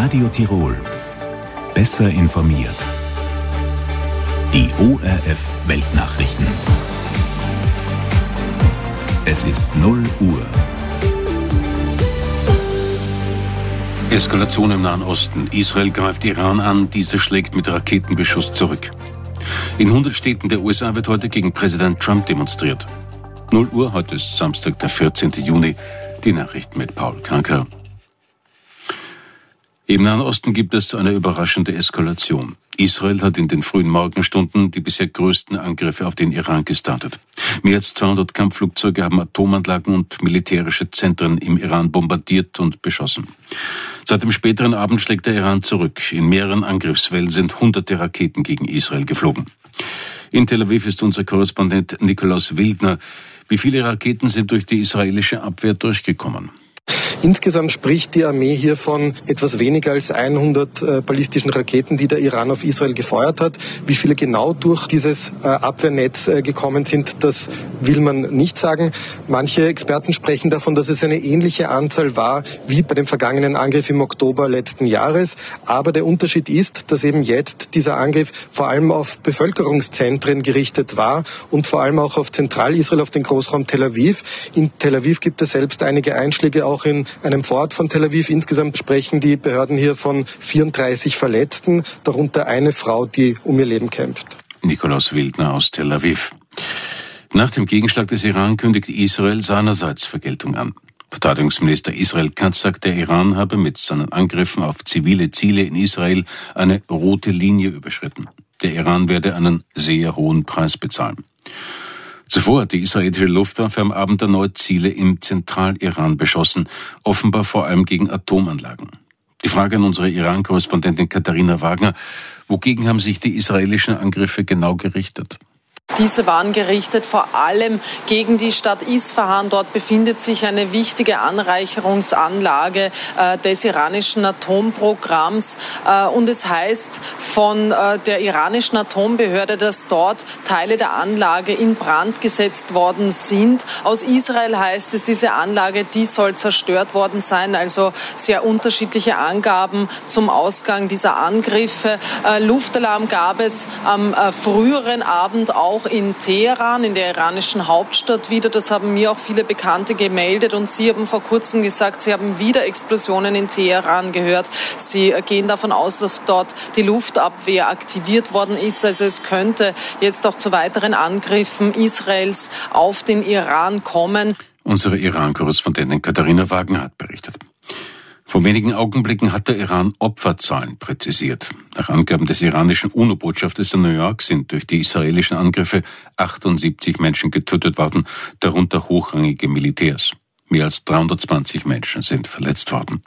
Radio Tirol. Besser informiert. Die ORF Weltnachrichten. Es ist 0 Uhr. Eskalation im Nahen Osten. Israel greift Iran an, dieser schlägt mit Raketenbeschuss zurück. In 100 Städten der USA wird heute gegen Präsident Trump demonstriert. 0 Uhr, heute ist Samstag, der 14. Juni. Die Nachrichten mit Paul Kanker. Im Nahen Osten gibt es eine überraschende Eskalation. Israel hat in den frühen Morgenstunden die bisher größten Angriffe auf den Iran gestartet. Mehr als 200 Kampfflugzeuge haben Atomanlagen und militärische Zentren im Iran bombardiert und beschossen. Seit dem späteren Abend schlägt der Iran zurück. In mehreren Angriffswellen sind hunderte Raketen gegen Israel geflogen. In Tel Aviv ist unser Korrespondent Nikolaus Wildner. Wie viele Raketen sind durch die israelische Abwehr durchgekommen? Insgesamt spricht die Armee hier von etwas weniger als 100 ballistischen Raketen, die der Iran auf Israel gefeuert hat. Wie viele genau durch dieses Abwehrnetz gekommen sind, das will man nicht sagen. Manche Experten sprechen davon, dass es eine ähnliche Anzahl war wie bei dem vergangenen Angriff im Oktober letzten Jahres. Aber der Unterschied ist, dass eben jetzt dieser Angriff vor allem auf Bevölkerungszentren gerichtet war und vor allem auch auf Zentralisrael, auf den Großraum Tel Aviv. In Tel Aviv gibt es selbst einige Einschläge, auch in einem Vorort von Tel Aviv. Insgesamt sprechen die Behörden hier von 34 Verletzten, darunter eine Frau, die um ihr Leben kämpft. Nikolaus Wildner aus Tel Aviv. Nach dem Gegenschlag des Iran kündigt Israel seinerseits Vergeltung an. Verteidigungsminister Israel Katz sagt, der Iran habe mit seinen Angriffen auf zivile Ziele in Israel eine rote Linie überschritten. Der Iran werde einen sehr hohen Preis bezahlen. Zuvor hat die israelische Luftwaffe am Abend erneut Ziele im Zentraliran beschossen, offenbar vor allem gegen Atomanlagen. Die Frage an unsere Iran-Korrespondentin Katharina Wagner: Wogegen haben sich die israelischen Angriffe genau gerichtet? Diese waren gerichtet vor allem gegen die Stadt Isfahan. Dort befindet sich eine wichtige Anreicherungsanlage des iranischen Atomprogramms. Und es heißt von der iranischen Atombehörde, dass dort Teile der Anlage in Brand gesetzt worden sind. Aus Israel heißt es, diese Anlage, die soll zerstört worden sein. Also sehr unterschiedliche Angaben zum Ausgang dieser Angriffe. Luftalarm gab es am früheren Abend auch in Teheran, in der iranischen Hauptstadt wieder. Das haben mir auch viele Bekannte gemeldet und sie haben vor kurzem gesagt, sie haben wieder Explosionen in Teheran gehört. Sie gehen davon aus, dass dort die Luftabwehr aktiviert worden ist. Also es könnte jetzt auch zu weiteren Angriffen Israels auf den Iran kommen. Unsere Iran-Korrespondentin Katharina Wagner hat berichtet. Vor wenigen Augenblicken hat der Iran Opferzahlen präzisiert. Nach Angaben des iranischen UNO-Botschafters in New York sind durch die israelischen Angriffe 78 Menschen getötet worden, darunter hochrangige Militärs. Mehr als 320 Menschen sind verletzt worden.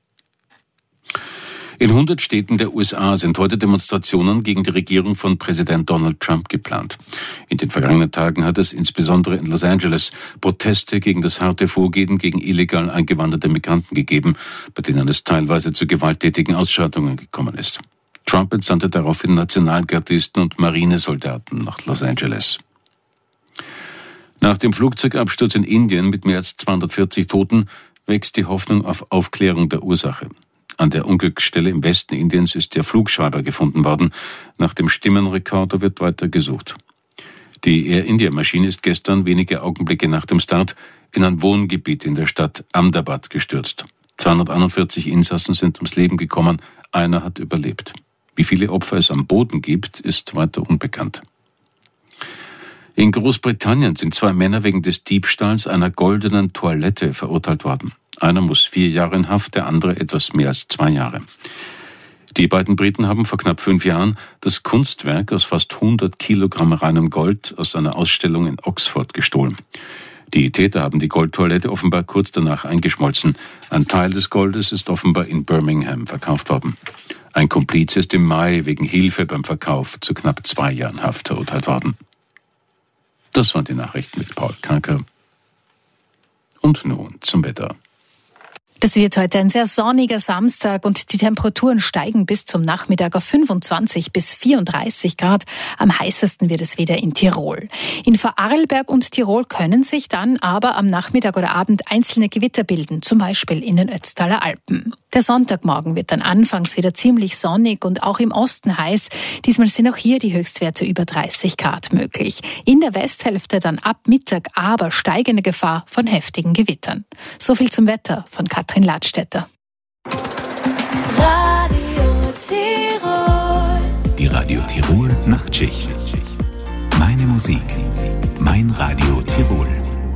In 100 Städten der USA sind heute Demonstrationen gegen die Regierung von Präsident Donald Trump geplant. In den vergangenen Tagen hat es insbesondere in Los Angeles Proteste gegen das harte Vorgehen gegen illegal eingewanderte Migranten gegeben, bei denen es teilweise zu gewalttätigen Ausschreitungen gekommen ist. Trump entsandte daraufhin Nationalgardisten und Marinesoldaten nach Los Angeles. Nach dem Flugzeugabsturz in Indien mit mehr als 240 Toten wächst die Hoffnung auf Aufklärung der Ursache. An der Unglücksstelle im Westen Indiens ist der Flugschreiber gefunden worden. Nach dem Stimmenrekorder wird weiter gesucht. Die Air India-Maschine ist gestern, wenige Augenblicke nach dem Start, in ein Wohngebiet in der Stadt Ahmedabad gestürzt. 241 Insassen sind ums Leben gekommen, einer hat überlebt. Wie viele Opfer es am Boden gibt, ist weiter unbekannt. In Großbritannien sind 2 Männer wegen des Diebstahls einer goldenen Toilette verurteilt worden. Einer muss 4 Jahre in Haft, der andere etwas mehr als 2 Jahre. Die beiden Briten haben vor knapp 5 Jahren das Kunstwerk aus fast 100 Kilogramm reinem Gold aus einer Ausstellung in Oxford gestohlen. Die Täter haben die Goldtoilette offenbar kurz danach eingeschmolzen. Ein Teil des Goldes ist offenbar in Birmingham verkauft worden. Ein Komplize ist im Mai wegen Hilfe beim Verkauf zu knapp 2 Jahren Haft verurteilt worden. Das waren die Nachrichten mit Paul Kanker. Und nun zum Wetter. Das wird heute ein sehr sonniger Samstag und die Temperaturen steigen bis zum Nachmittag auf 25 bis 34 Grad. Am heißesten wird es wieder in Tirol. In Vorarlberg und Tirol können sich dann aber am Nachmittag oder Abend einzelne Gewitter bilden, zum Beispiel in den Ötztaler Alpen. Der Sonntagmorgen wird dann anfangs wieder ziemlich sonnig und auch im Osten heiß. Diesmal sind auch hier die Höchstwerte über 30 Grad möglich. In der Westhälfte dann ab Mittag aber steigende Gefahr von heftigen Gewittern. So viel zum Wetter von Katrin Ladstätter. Radio Tirol. Die Radio Tirol Nachtschicht. Meine Musik, mein Radio Tirol.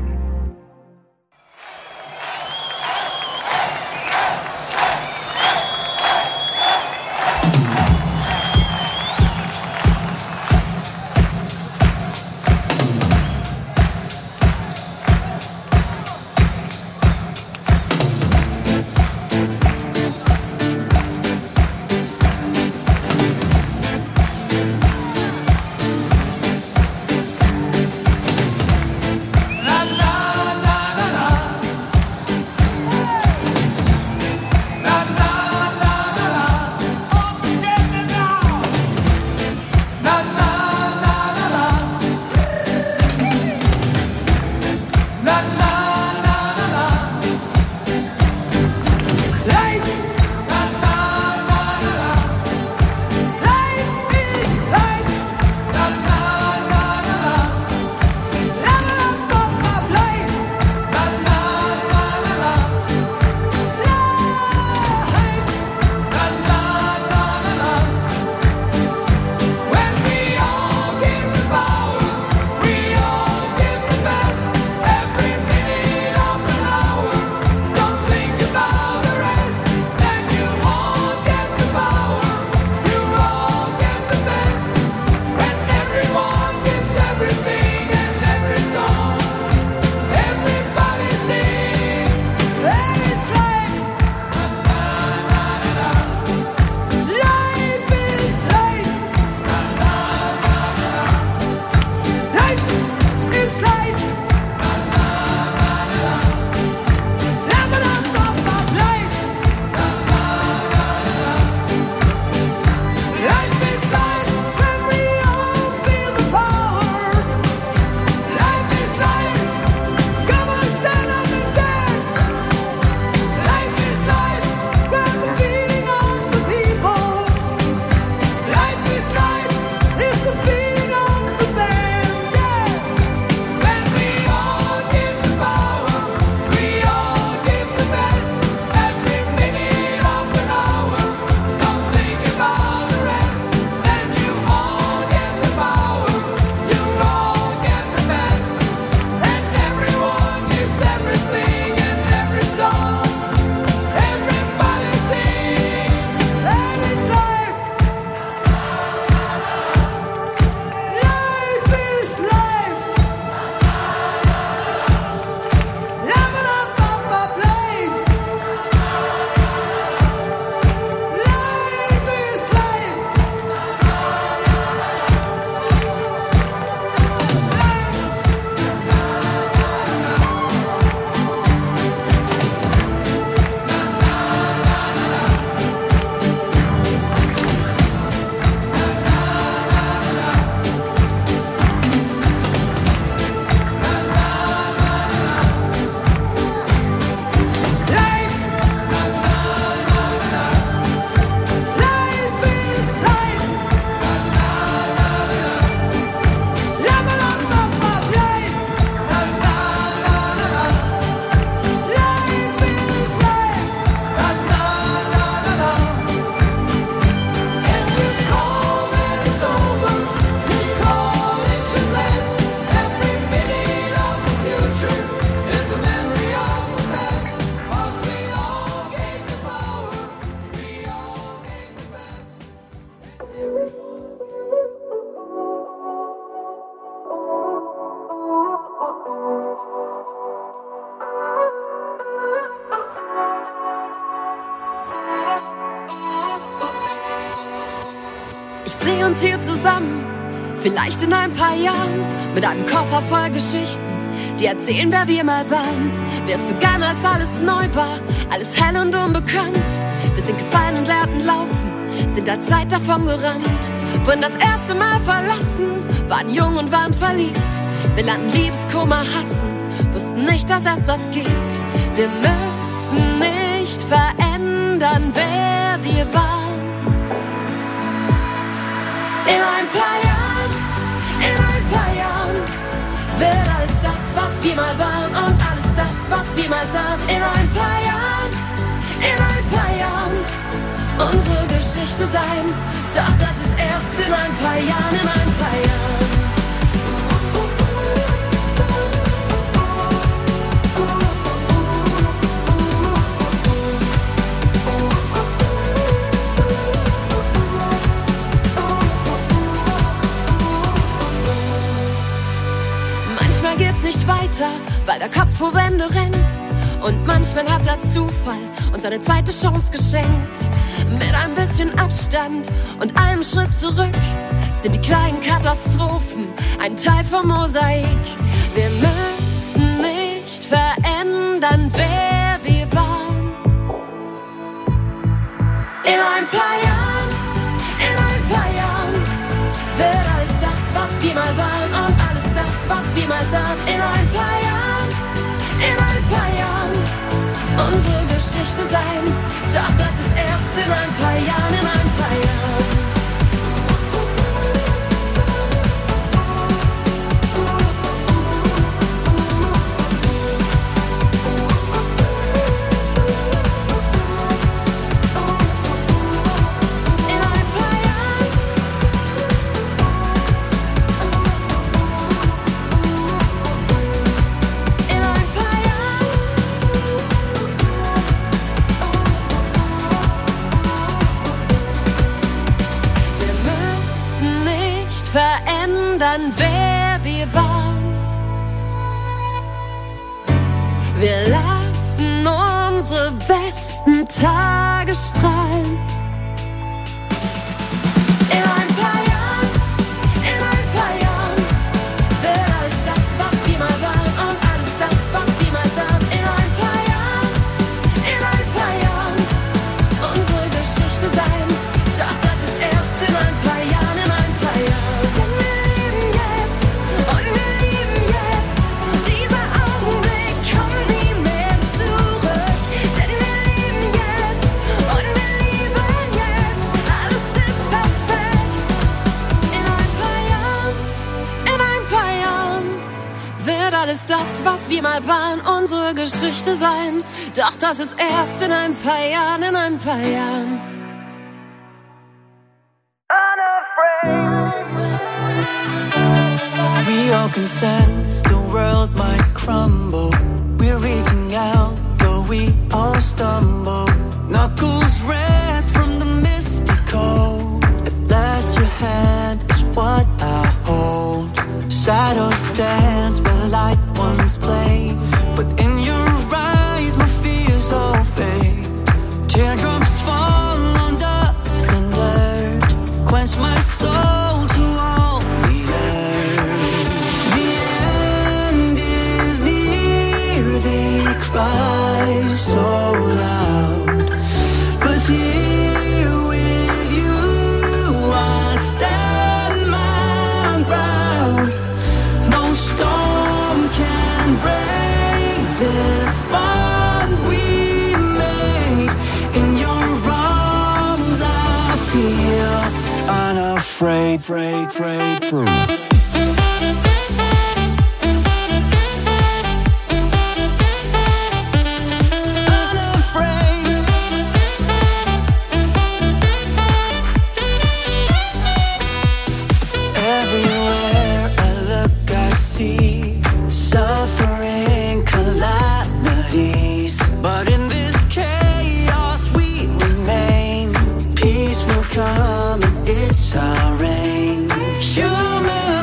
Ich sehe uns hier zusammen, vielleicht in ein paar Jahren, mit einem Koffer voll Geschichten, die erzählen, wer wir mal waren. Wie es begann, als alles neu war, alles hell und unbekannt. Wir sind gefallen und lernten laufen, sind der Zeit davon gerannt. Wurden das erste Mal verlassen, waren jung und waren verliebt. Wir lernten Liebeskummer hassen, wussten nicht, dass es das gibt. Wir müssen nicht verändern, wer wir waren. In ein paar Jahren wird alles das, was wir mal waren und alles das, was wir mal sahen. In ein paar Jahren unsere Geschichte sein. Doch das ist erst in ein paar Jahren, in ein paar Jahren. Manchmal geht's nicht weiter, weil der Kopf vor Wände rennt. Und manchmal hat der Zufall uns eine zweite Chance geschenkt. Mit ein bisschen Abstand und einem Schritt zurück sind die kleinen Katastrophen ein Teil vom Mosaik. Wir müssen nicht verändern, wer wir waren. In ein paar Jahren wird alles das, was wir mal waren und alles das, was wir mal sahen. In ein paar Jahren unsere Geschichte sein. Doch das ist erst in ein paar Jahren, in ein paar Jahren. Verändern, wer wir waren. Wir lassen unsere besten Tage strahlen. In ein paar Jahren wird alles das, was wir mal waren und alles das, was wir mal sahen. In ein paar Jahren unsere Geschichte sein. Doch das ist erst in ein paar Jahren, in ein paar Jahren. Alles das, was wir mal waren, unsere Geschichte sein. Doch das ist erst in ein paar Jahren, in ein paar Jahren. We all can sense the world might crumble. We're reaching out, but we all stumble. Knuckles red from the misty cold. At last your hand is what I hold. Shadows dance where light once played, but in your eyes my fears all fade. Teardrops fall on dust and dirt, quench my soul to all the earth. The end is near, they cry so loud, but here with you I stand my ground. No storm can break this bond we made. In your arms I feel unafraid, afraid. Come and it's our rain. Human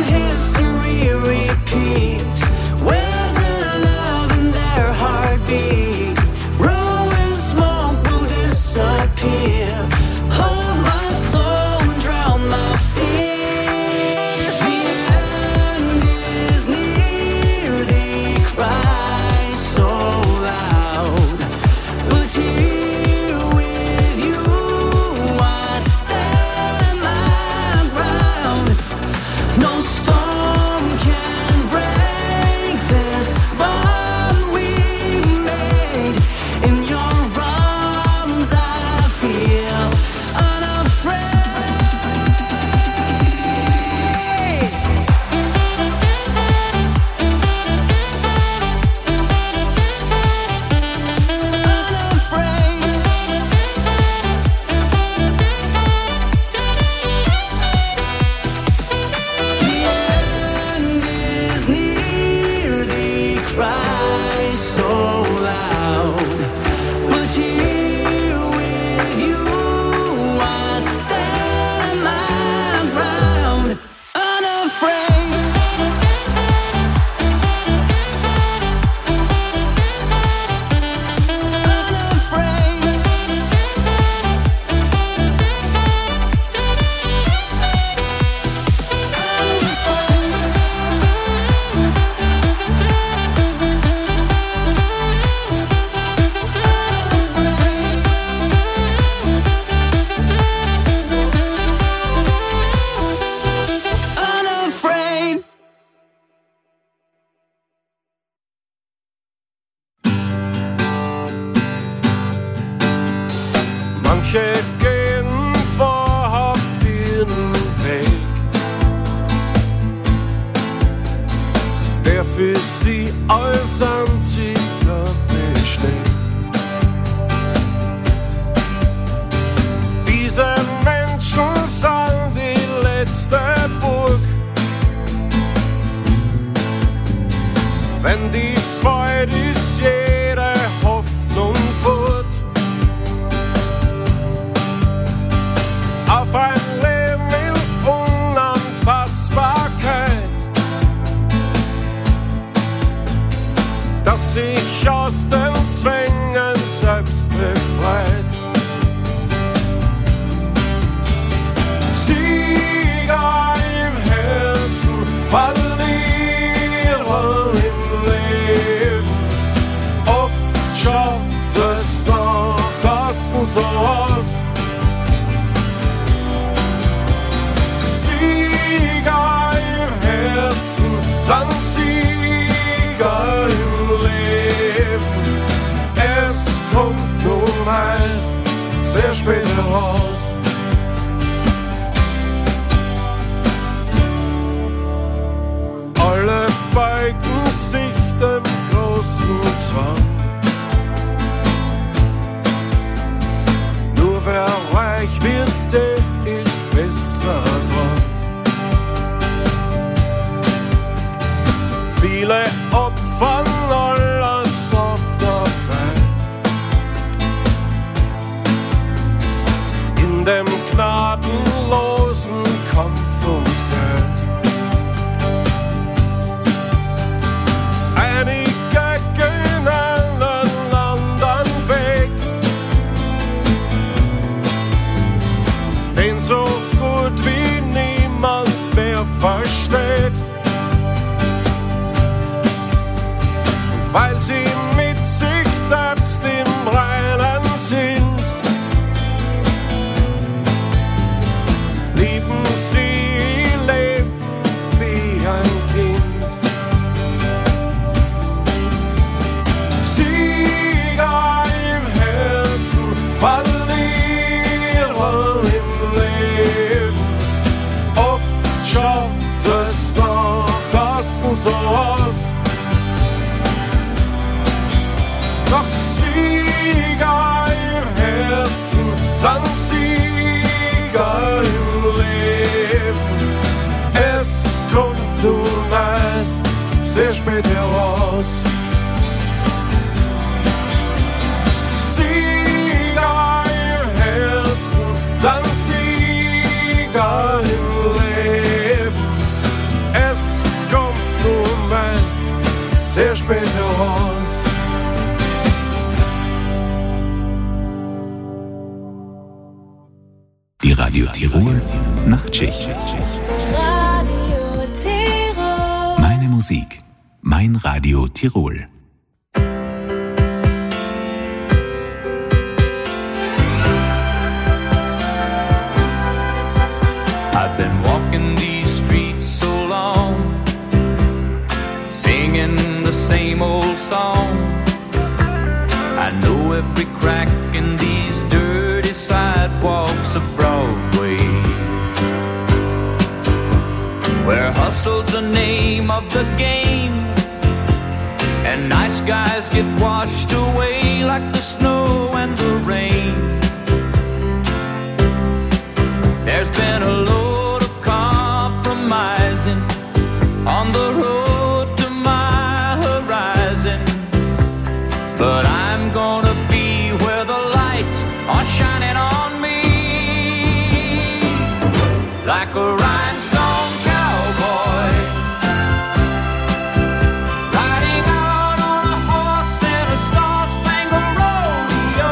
für sie als einziger besteht. Diese Menschen sind die letzte Burg. Wenn die fällt, ist jede Hoffnung fort. Auf ein Leben in Unanpassbarkeit, das sich aus den Zwängen selbst befreit. Sieger im Herzen, Verlierer im Leben. Oft schaut es nach außen so aus. Sieger im Herzen sind Sieger im Leben. Es kommt nur meist sehr spät heraus. Alle beugen sich dem großen Zwang. Nur wer reich wird, der ist besser dran. Viele opfern alles auf der Welt. In dem gnadenlosen Kampf ums Geld. Einige gehen einen anderen Weg, den so gut wie niemand mehr versteht. Und weil sie mit sich selbst im Reinen sind, lieben sie ihr Leben wie ein Kind. Sieger im Herzen, Verlierer im Leben. Oft schaut es nach außen so aus. Doch Sieger im Herzen sind Sieger im Leben. Es kommt nur meist sehr spät heraus. Sieger im Herzen sind Sieger im Leben. Es kommt nur meist sehr spät heraus. Die Radio Tirol Nachtschicht. Radio Tirol. Meine Musik, mein Radio Tirol. I've been walking these streets so long, singing the same old song. I know every crack in these dirty sidewalks of Broadway, where hustle's the name of the game, and nice guys get washed away like the snow and the rain. There's been a load of compromising on the road to my horizon, but I'm gonna be where the lights are shining on me, like a rhinestone cowboy, riding out on a horse in a star-spangled rodeo.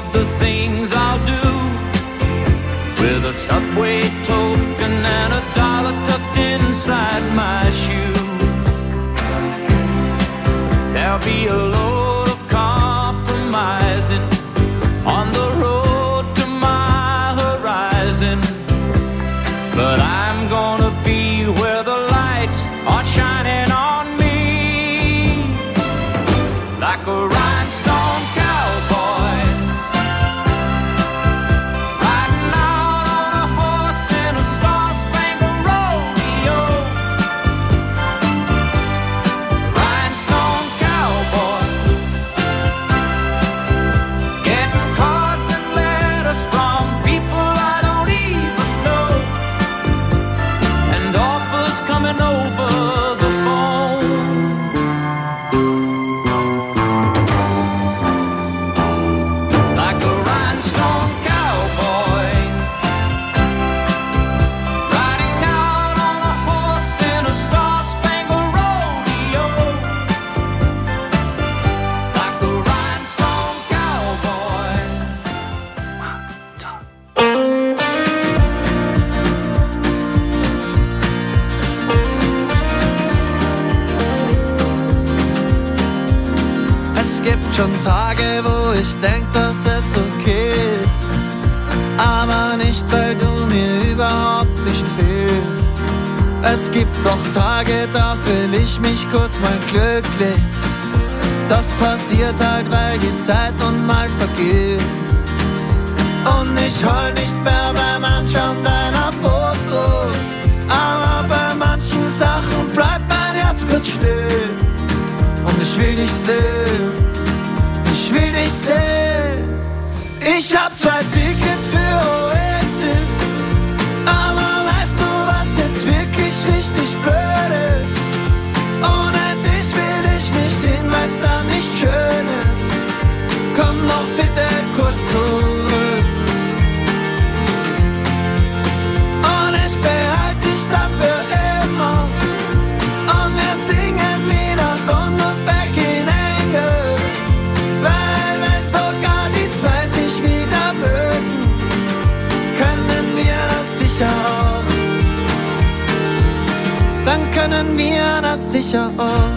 the things I'll do with a Subway token and $1 tucked inside my shoe. There'll be a load of compromising on the road to my horizon, but I'm gonna be where the lights are shining on me like a rhinestone cowboy, riding out on a horse in a star-spangled rodeo. Rhinestone cowboy, getting cards and letters from people I don't even know, and offers coming over the phone. Like a rhinestone cowboy, riding out on a horse in a star-spangled rodeo. Like a rhinestone cowboy. Es gibt schon Tage, wo ich denk, dass es okay ist, aber nicht, weil du mir überhaupt nicht fehlst. Es gibt doch Tage, da fühl ich mich kurz mal glücklich. Das passiert halt, weil die Zeit nun mal vergeht. Und ich heul nicht mehr beim Anschauen deiner Fotos, aber bei manchen Sachen bleibt mein Herz kurz still. Und ich will dich sehen, ich will dich sehen. Ich hab 2 Tickets für Oasis, aber weißt du, was jetzt wirklich richtig blöd ist? Ohne dich will ich nicht hin, weil's da nicht schön ist. Komm noch bitte kurz zurück und ich behalt dich dann für immer. Und wir singen wieder Don't Look Back in Anger, weil wenn sogar die 2 sich wieder mögen, können wir das sicher auch. Dann können wir das sicher auch.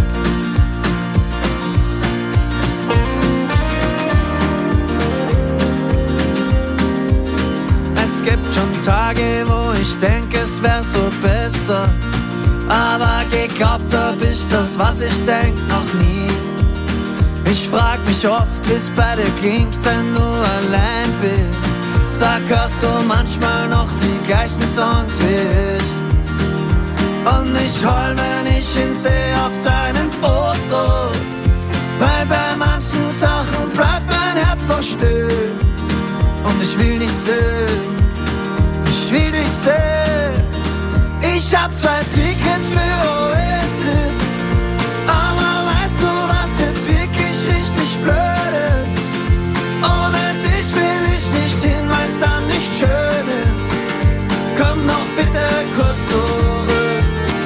Es gibt schon Tage, wo ich denke, es wär so besser, aber geglaubt hab ich das, was ich denk, noch nie. Ich frag mich oft, wie's bei dir klingt, wenn du allein bist. Sag, hörst du manchmal noch die gleichen Songs wie ich? Und ich heul, wenn ich ihn seh auf deinen Fotos, weil bei manchen Sachen bleibt mein Herz doch still. Und ich will dich sehen, ich will dich sehen. Ich hab 2 Tickets für Oasis, aber weißt du, was jetzt wirklich richtig blöd ist? Ohne dich will ich nicht hin, weil's dann nicht schön ist. Komm noch bitte kurz zurück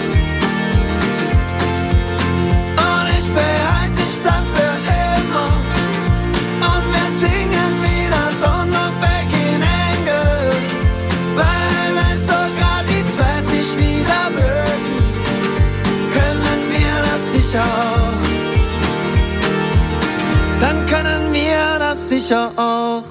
und ich behalt dich dann für immer. Und wir singen wieder Don't Look Back in Anger, weil wenn sogar die 2 sich wieder mögen, können wir das sicher auch. Dann können wir das sicher auch.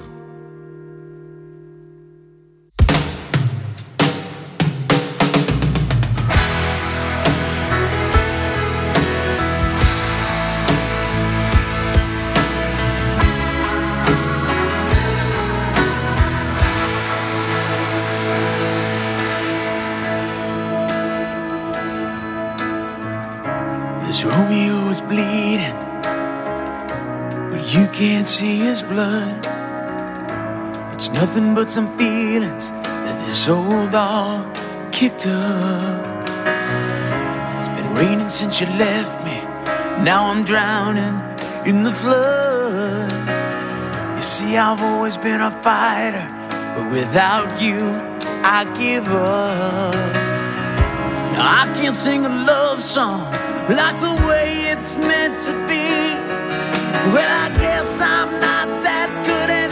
This Romeo is bleeding, but you can't see his blood. It's nothing but some feelings that this old dog kicked up. It's been raining since you left me, now I'm drowning in the flood. You see, I've always been a fighter, but without you, I give up. Now I can't sing a love song like the way it's meant to be. Well, I guess I'm not that good at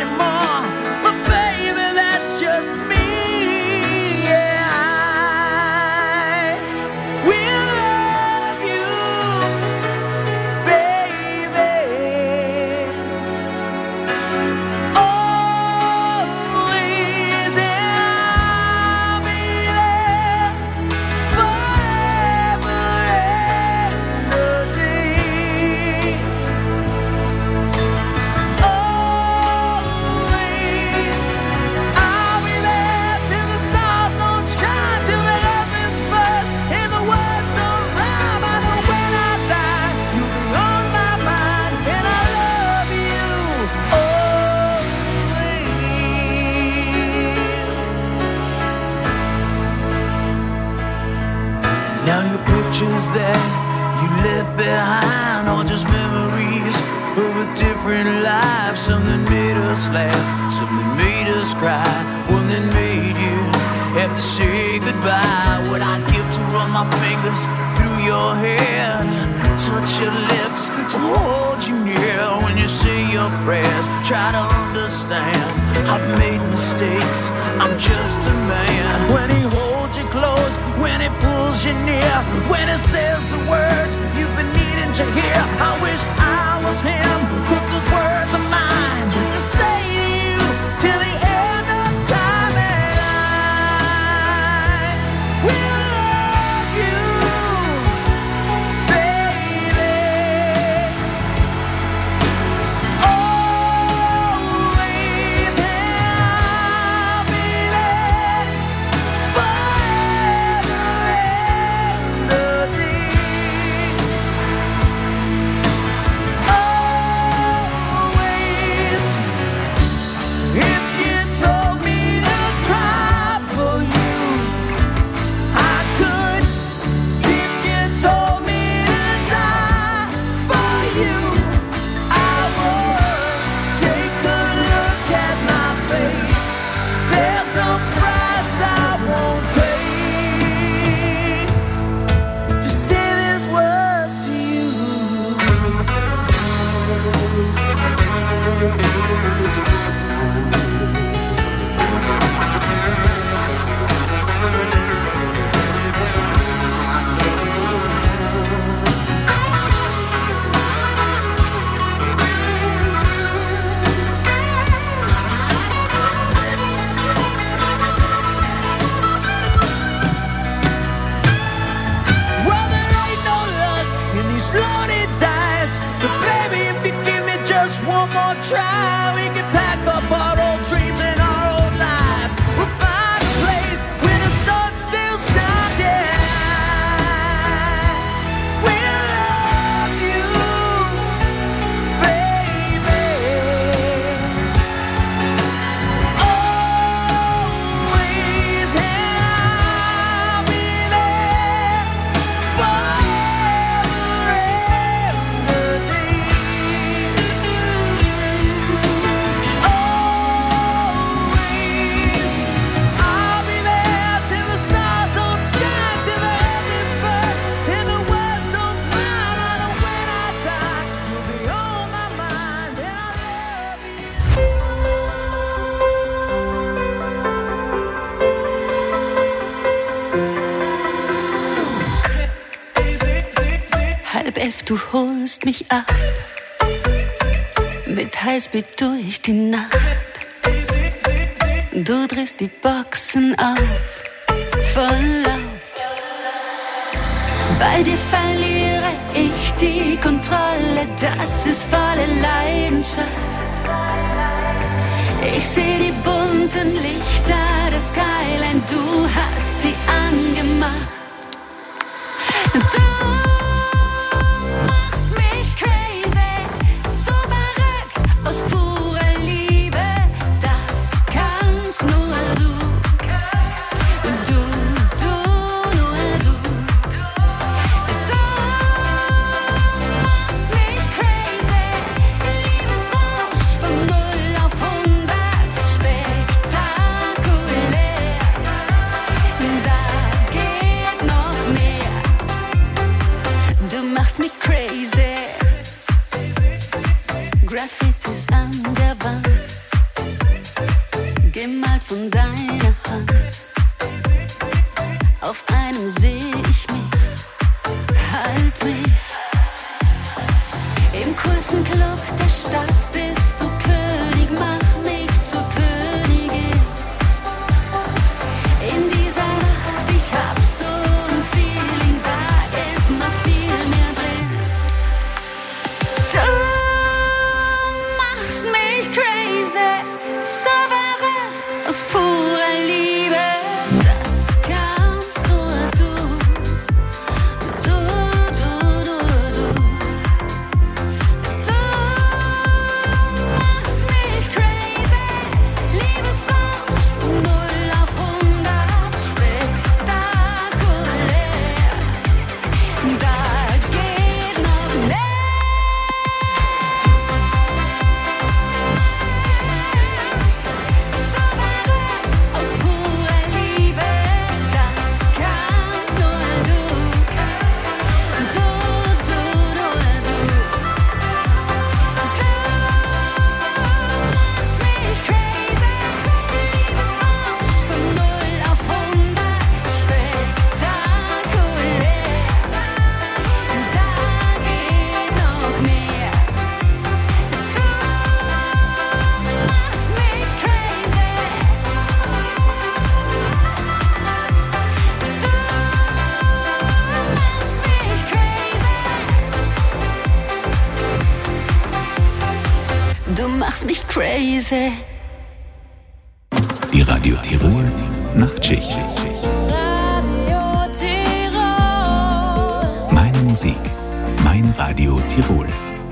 pictures that you left behind, or just memories of a different life. Something made us laugh, something made us cry, one that made you have to say goodbye. What I'd give to run my fingers through your hair, touch your lips, to hold you near when you say your prayers. Try to understand, I've made mistakes, I'm just a man. When he holds you close, when he pulls you near, when he says the words you've been needing to hear. I wish I was him, 'cause those words are mine to say to you till the end of time. And I will love you, baby, always, and I'll be there forever and a day. Always, if you told me to cry for you, I could. If you told me to die for you, I would. Take a look at my face, there's no price I won't pay to say these words to you. Well, there ain't no luck in these loaded dice, but baby, if you give me just one more try, we can pack up our old dreams and our old lives. We'll find a place where the sun still shines. Yeah, we'll love you, baby, always, and I'll be there forever and a day. Always, I'll be there till the stars don't shine, till the heavens burst and the words don't cry. And when I die, you'll be on my mind, and I love you. 10:30, du holst mich ab, mit Highspeed durch die Nacht. Du drehst die Boxen auf, voll laut. Bei dir verliere ich die Kontrolle, das ist volle Leidenschaft. Ich seh die bunten Lichter der Skyline, du hast sie angemacht. Du machst mich crazy, so verrückt, aus purer Liebe, das kannst nur du. Du, nur du. Du machst mich crazy, Liebesrausch von 0 auf 100, spektakulär. Da geht noch mehr. Du machst mich crazy. Graffitis an der Wand, gemalt von deiner Hand. Auf einem seh ich mich, halt mich. Im coolsten Club der Stadt bist du König, mach mich zur Königin. In dieser Nacht, ich hab so ein Feeling, da ist noch viel mehr drin. Du machst mich crazy, so verrückt, aus purer Liebe, das kannst nur du. Du, du, du, du. Du du machst mich crazy. Die Radio Tirol Nachtschicht. Radio Tirol. Meine Musik, mein Radio Tirol.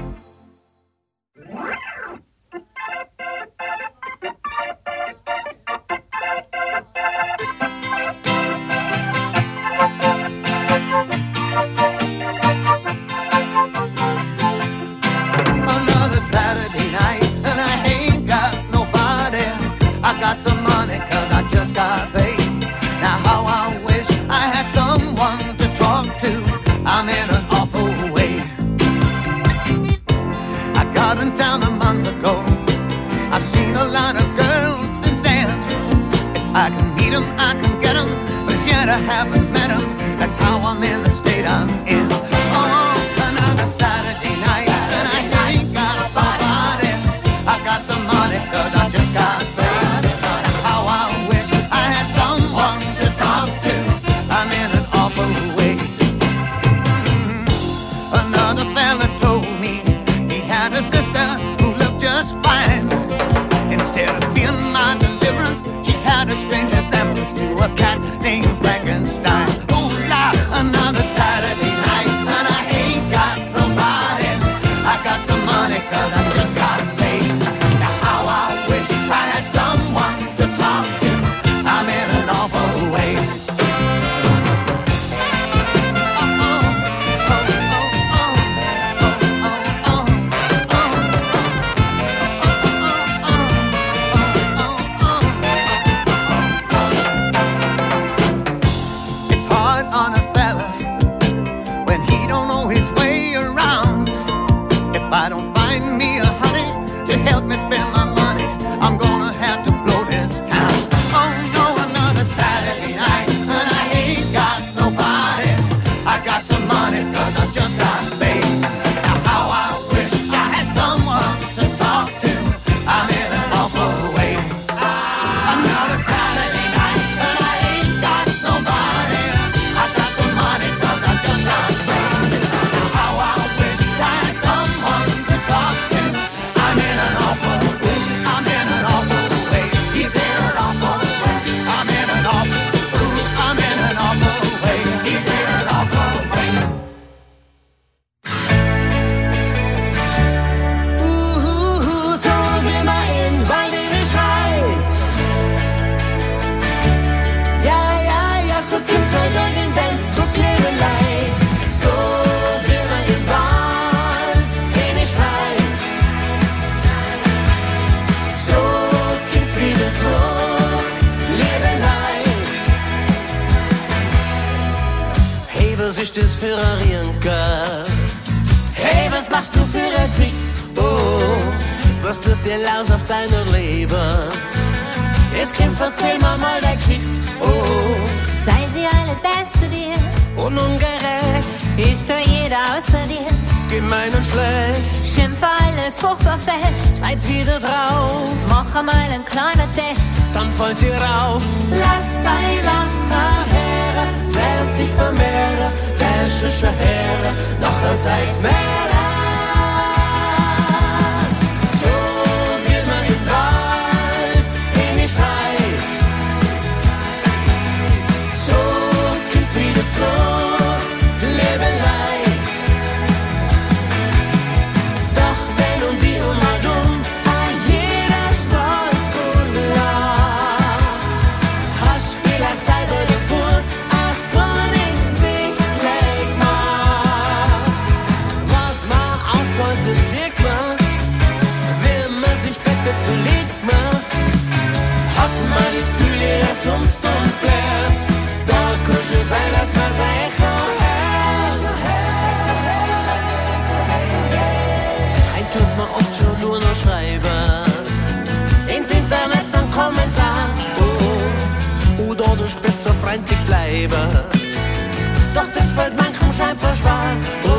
Doch das fällt manchem scheinbar schwer.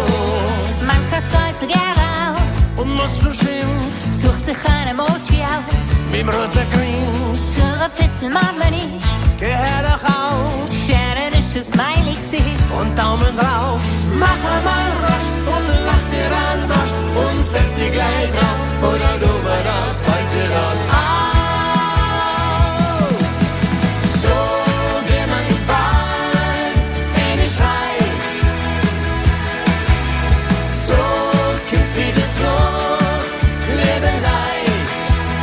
Mancher teilt sich gerne aus. Und was du schimpfst, sucht sich ein Emoji aus. Mit dem roten Grinst. Zur Fitzel mag man nicht. Geh her doch auf. Scheren ist ein Smiley-Gesicht. Und Daumen drauf. Mach einmal rasch und lach dir an, rasch. Und setz dich gleich drauf. vor der Domina fällt dir dann auf. So wie man im Wald eine schreit, so kommt's wieder zurück, Leben leid.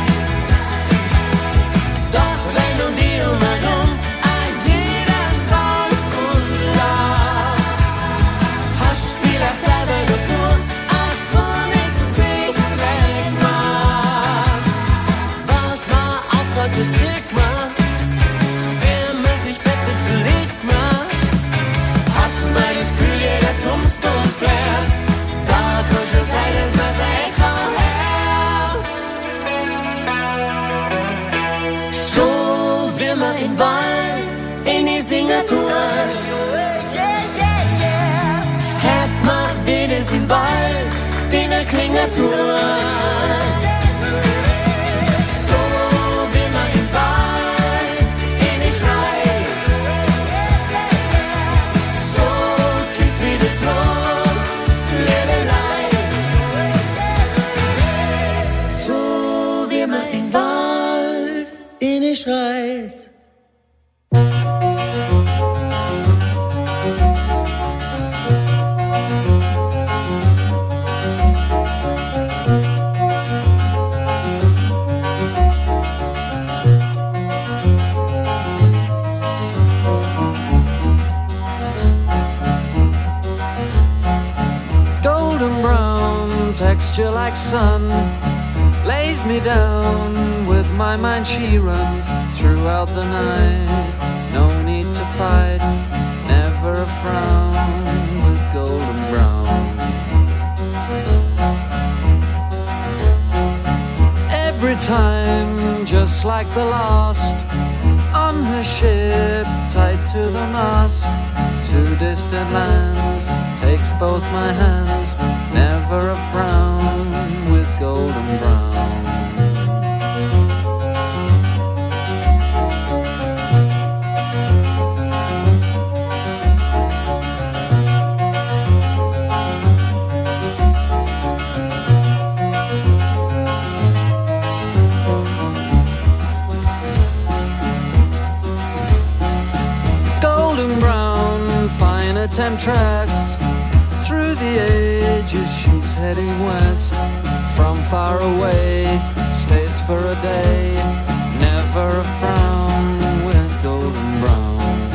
Doch wenn um die herum als jeder strahlt und lacht, hast vielleicht selber Gefühl, als du nichts dich wegmacht. Was war Austausch, das kriegt man, wenn man sich Bette zulegt man. Hat man das Gefühl, jeder sumst und blärt, da tust du sein, dass man sich erhält. So wie man im Wald in die Singer tut, hat man wenigstens im Wald den der Klinger tut. So wie man im Wald in die schreit, so kommt's wieder zurück, Leben leid. So wie man im Wald in die schreit. Golden brown texture like sun lays me down. With my mind she runs throughout the night. No need to fight, never a frown with golden brown. Every time, just like the last, on her ship, tied to the mast, to distant lands, takes both my hands, never a frown with golden brown. Golden brown, fine a temptress. Through the ages she's heading west. From far away, stays for a day. Never a frown with golden brown.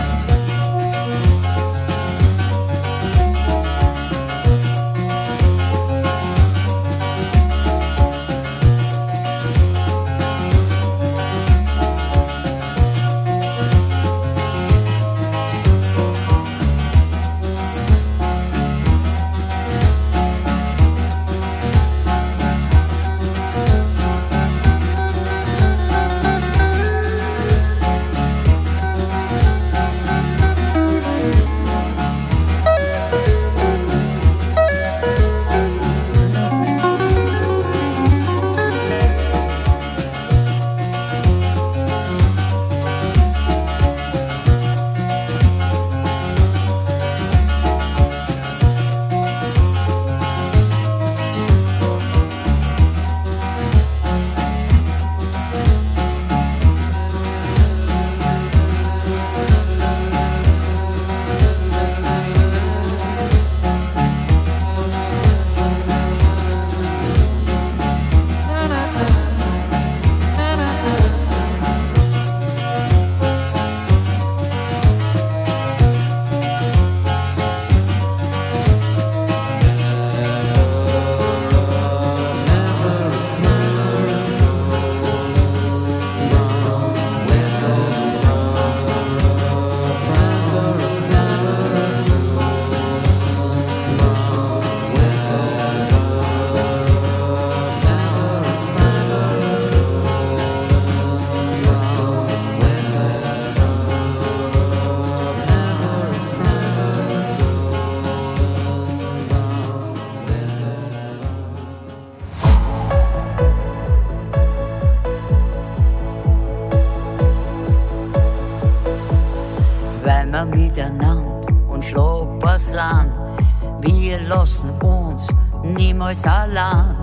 wir miteinander unschlagbar sind. Wir lassen uns niemals allein.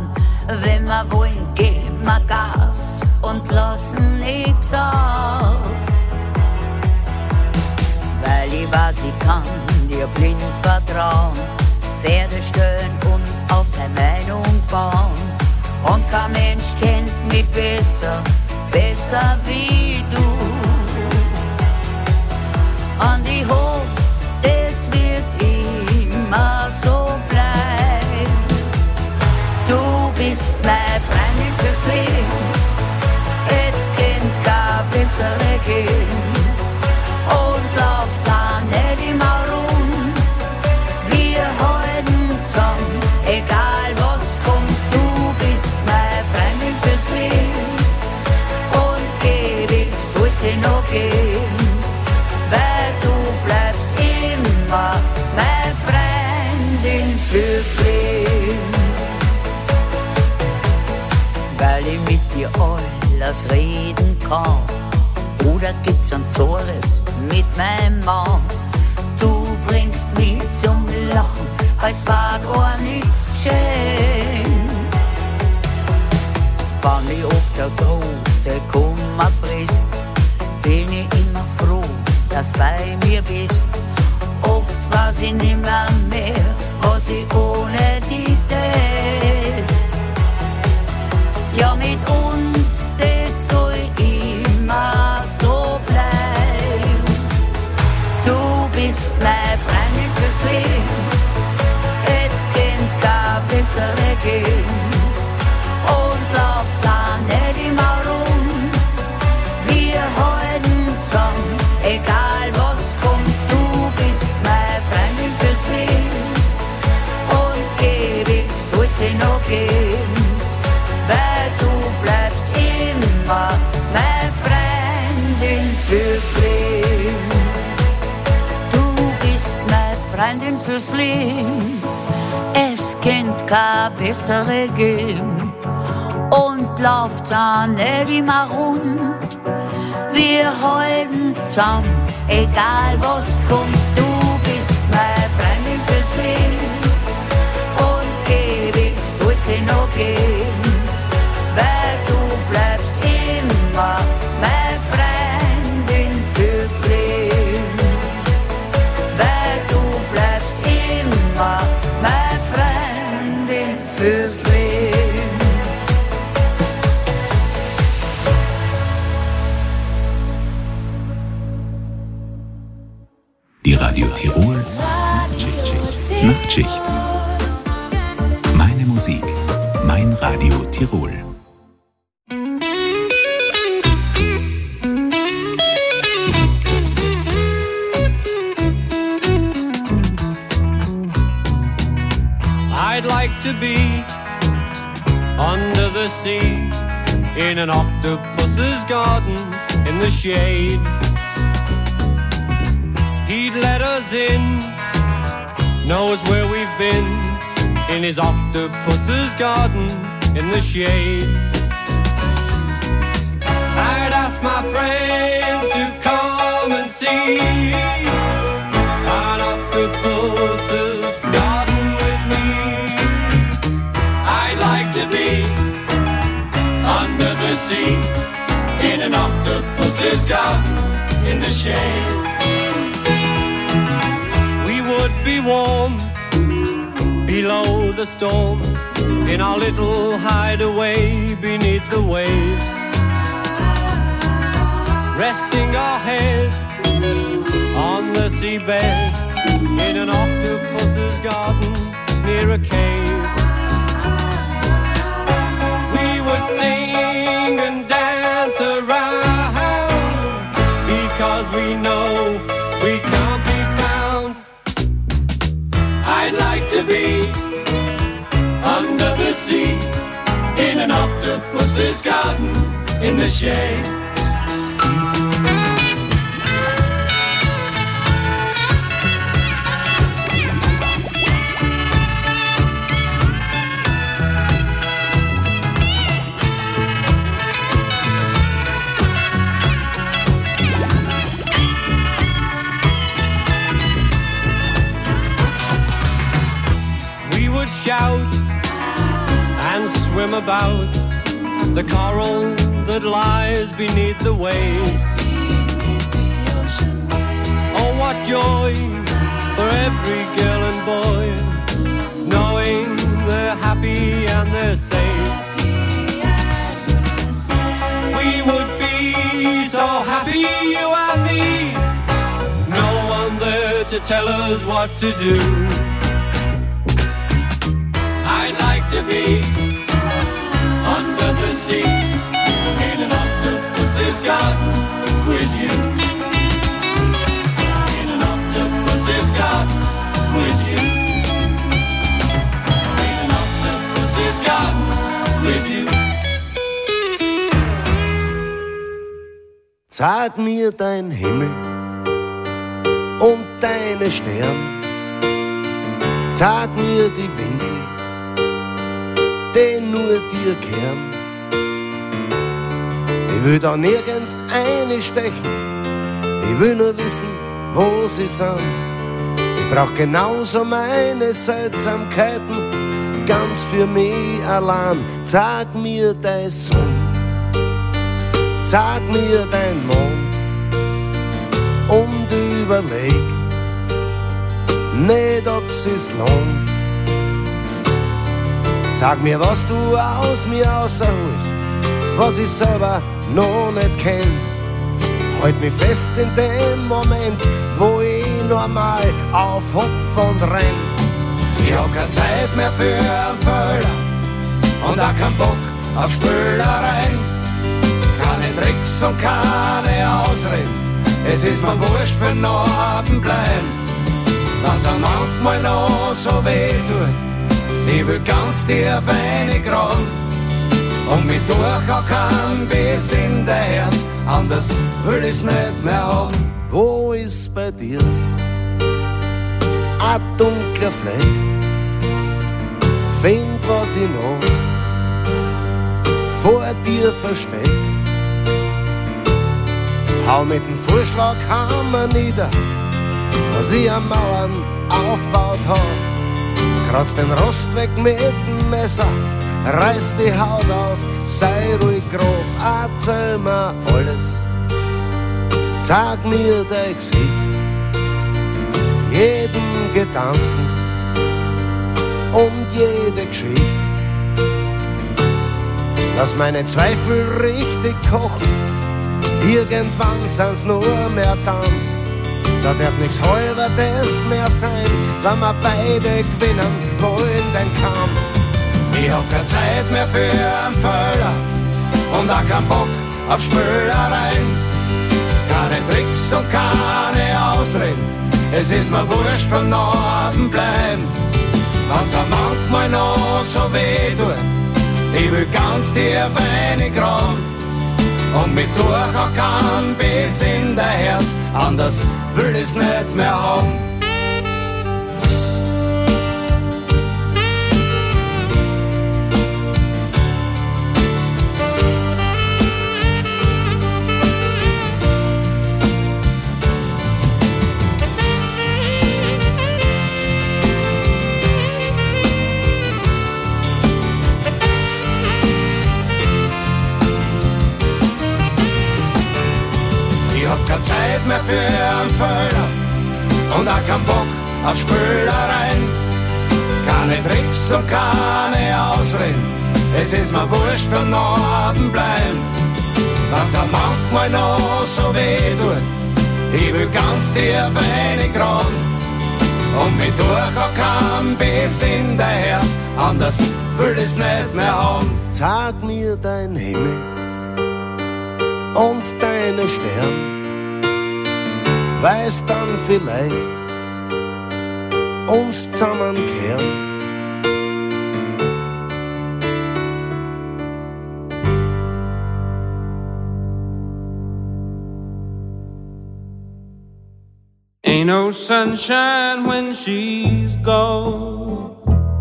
Wenn wir wollen, geben wir Gas und lassen nichts aus. Weil ich weiß, ich kann dir blind vertrauen, Pferde stellen und auf deine Meinung bauen. Und kein Mensch kennt mich besser wie du. Und ich hoffe, das wird immer so bleiben. Du bist meine Freundin fürs Leben, es kennt kein bessere geben. Und läuft's auch nicht immer rund, wir halten zusammen, egal was kommt. Du bist meine Freundin fürs Leben und ewig soll's dir noch geben, weil du bleibst immer meine Freundin fürs Leben. Weil ich mit dir alles reden kann, oder gibt's ein Zores mit meinem Mann? Du bringst mich zum Lachen, als war gar nichts geschehen. Wenn mich oft der große Kummer frisst, bin ich immer froh, dass du bei mir bist. Oft weiß ich nimmer mehr, was ich ohne dich tät. Ja, mit uns, das soll immer so bleiben. Du bist meine Freundin fürs Leben, es kennt kein bessere geben. Und läuft's auch nicht immer rund, wir halten zusammen, egal was kommt. Du bist meine Freundin fürs Leben und ewig soll's dir noch geben, weil du bleibst immer meine Freundin fürs Leben. Du bist meine Freundin fürs Leben, es kennt keine bessere geben. Und läuft's auch nicht immer rund, wir halten zusammen, egal was kommt. Du bist meine Freundin fürs Leben und ewig soll's dir noch geben, weil du bleibst immer meine Freundin fürs Leben, weil du bleibst immer meine Freundin fürs Leben. Die Radio Tirol Nachtschicht. Meine Musik, mein Radio Tirol. I'd like to be under the sea in an octopus's garden in the shade. He'd let us in, knows where we've been, in his octopus's garden in the shade. I'd ask my friends to come and see an octopus's garden with me. I'd like to be under the sea in an octopus's garden in the shade. Be warm below the storm in our little hideaway beneath the waves, resting our head on the seabed in an octopus's garden near a cave. We would sing and dance around because we know we can't be found. I'd like to be under the sea in an octopus's garden in the shade. shout and swim swim about the coral that lies beneath the waves. Oh, what joy for every girl and boy, knowing they're happy and they're safe. We would be so happy, you and me, no one there to tell us what to do. I'd like to be under the sea in an octopus's garden with you. In an octopus's garden with you. In an octopus's garden with you. Sag mir dein Himmel und deine Sterne. Sag mir die Winkel, die nur dir kehren. Ich will da nirgends einstechen, ich will nur wissen, wo sie sind. Ich brauch genauso meine Seltsamkeiten, ganz für mich allein. Sag mir dein Sonne, sag mir dein Mond und überleg nicht, ob sich's lohnt. Sag mir, was du aus mir rausholst, was ich selber noch nicht kenn. Halt mich fest in dem Moment, wo ich normal aufhopf und renn. Ich hab keine Zeit mehr für einen Fehler und auch keinen Bock auf Spülereien. Keine Tricks und keine Ausreden, es ist mir wurscht, wenn noch Abend bleiben. Wenn's auch manchmal noch so weh tut, ich will ganz tief reingraben und mich durchhacken bis in dein Herz, anders will ich's nicht mehr haben. Wo ist bei dir ein dunkler Fleck? Find, was ich noch vor dir versteck. Hau mit dem Vorschlaghammer nieder, was ich an Mauern aufgebaut hab. Kratz den Rost weg mit dem Messer, reiß die Haut auf, sei ruhig grob, erzähl mir alles. Sag mir dein Gesicht, jeden Gedanken und jede Geschichte. Lass meine Zweifel richtig kochen, irgendwann sind's nur mehr Dampf. Da darf nichts Halberdes mehr sein, wenn wir beide gewinnen wollen den Kampf. Ich hab keine Zeit mehr für einen Fehler und auch keinen Bock auf Spülereien. Keine Tricks und keine Ausreden, es ist mir wurscht, wenn noch Abend bleiben. Wenn's auch manchmal noch so weh tut, ich will ganz tief reingraben und mich durchhacken bis in dein Herz, anders will ich's nicht mehr haben. Keine Zeit mehr für einen Fehler und auch keinen Bock auf Spülereien. Keine Tricks und keine Ausreden, es ist mir wurscht, wenn noch Abend bleiben. Wenn's auch manchmal noch so weh tut, ich will ganz tief reingraben und mich durchhacken bis in dein Herz, anders will ich's nicht mehr haben. Sag mir dein Himmel und deine Sterne, weiß dann vielleicht uns zusammenkehren. Ain't no sunshine when she's gone.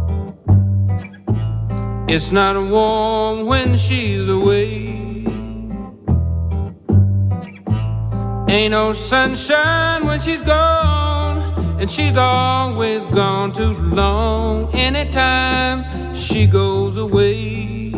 It's not warm when she's away. Ain't no sunshine when she's gone, and she's always gone too long. Anytime she goes away,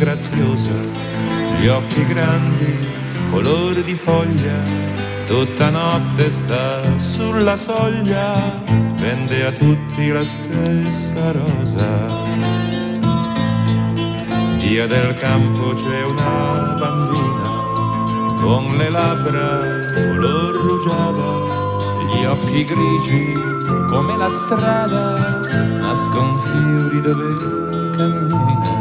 graziosa, gli occhi grandi, colore di foglia, tutta notte sta sulla soglia, vende a tutti la stessa rosa. Via del campo c'è una bambina con le labbra color rugiada, gli occhi grigi come la strada, nascon fiori dove cammina.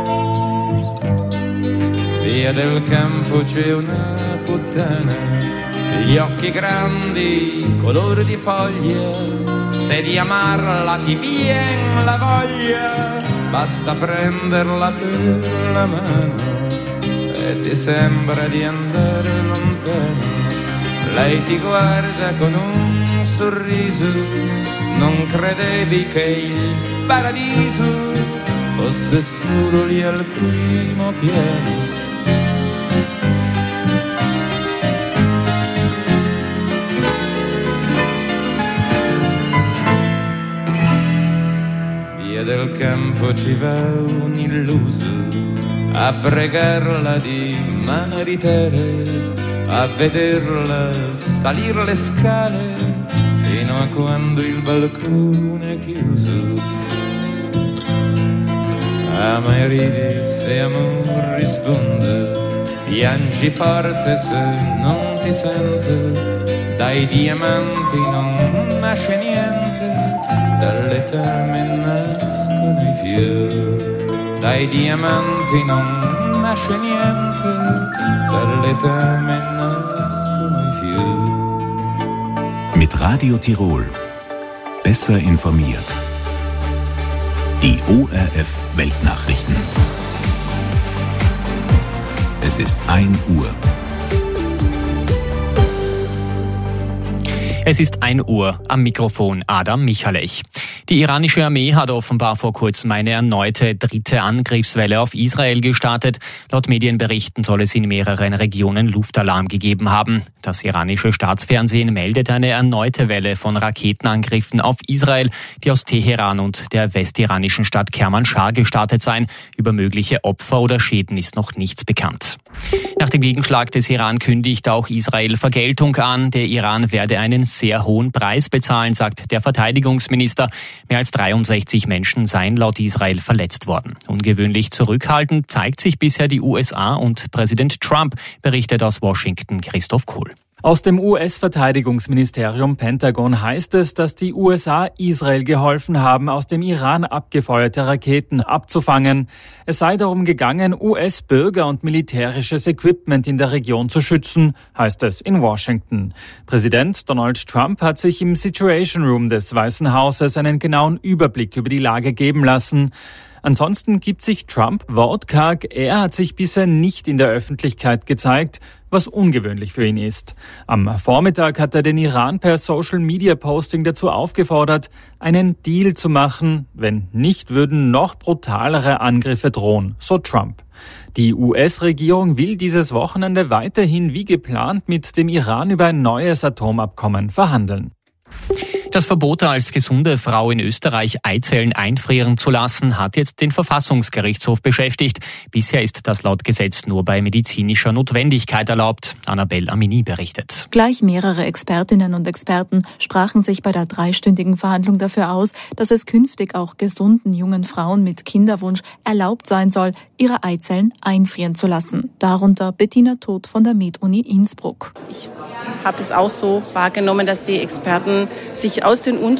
Via del campo c'è una puttana, gli occhi grandi color di foglia, se di amarla ti vien la voglia, basta prenderla per la mano e ti sembra di andare lontano. Lei ti guarda con un sorriso, non credevi che il paradiso fosse solo lì al primo piano. Via del campo ci va un illuso a pregarla di maritare, a vederla salire le scale fino a quando il balcone è chiuso. Ama e ridi se amor risponde, piangi forte se non ti sente, dai diamanti non nasce niente, dalle tame nascono i fiori, dai diamanti non nasce niente, dalle tame nascono i fiori. Mit Radio Tirol. Besser informiert. Die ORF Weltnachrichten. Es ist 1 Uhr. Es ist 1 Uhr, am Mikrofon Adam Michalech. Die iranische Armee hat offenbar vor kurzem eine erneute 3. Angriffswelle auf Israel gestartet. Laut Medienberichten soll es in mehreren Regionen Luftalarm gegeben haben. Das iranische Staatsfernsehen meldet eine erneute Welle von Raketenangriffen auf Israel, die aus Teheran und der westiranischen Stadt Kermanschah gestartet seien. Über mögliche Opfer oder Schäden ist noch nichts bekannt. Nach dem Gegenschlag des Iran kündigt auch Israel Vergeltung an. Der Iran werde einen sehr hohen Preis bezahlen, sagt der Verteidigungsminister. Mehr als 63 Menschen seien laut Israel verletzt worden. Ungewöhnlich zurückhaltend zeigt sich bisher die USA und Präsident Trump, berichtet aus Washington Christoph Kohl. Aus dem US-Verteidigungsministerium Pentagon heißt es, dass die USA Israel geholfen haben, aus dem Iran abgefeuerte Raketen abzufangen. Es sei darum gegangen, US-Bürger und militärisches Equipment in der Region zu schützen, heißt es in Washington. Präsident Donald Trump hat sich im Situation Room des Weißen Hauses einen genauen Überblick über die Lage geben lassen. Ansonsten gibt sich Trump wortkarg. Er hat sich bisher nicht in der Öffentlichkeit gezeigt, was ungewöhnlich für ihn ist. Am Vormittag hat er den Iran per Social-Media-Posting dazu aufgefordert, einen Deal zu machen. Wenn nicht, würden noch brutalere Angriffe drohen, so Trump. Die US-Regierung will dieses Wochenende weiterhin wie geplant mit dem Iran über ein neues Atomabkommen verhandeln. Das Verbot, als gesunde Frau in Österreich Eizellen einfrieren zu lassen, hat jetzt den Verfassungsgerichtshof beschäftigt. Bisher ist das laut Gesetz nur bei medizinischer Notwendigkeit erlaubt. Annabelle Amini berichtet. Gleich mehrere Expertinnen und Experten sprachen sich bei der 3-stündigen Verhandlung dafür aus, dass es künftig auch gesunden jungen Frauen mit Kinderwunsch erlaubt sein soll, ihre Eizellen einfrieren zu lassen. Darunter Bettina Todt von der Med-Uni Innsbruck. Ich habe das auch so wahrgenommen, dass die Experten sich aus den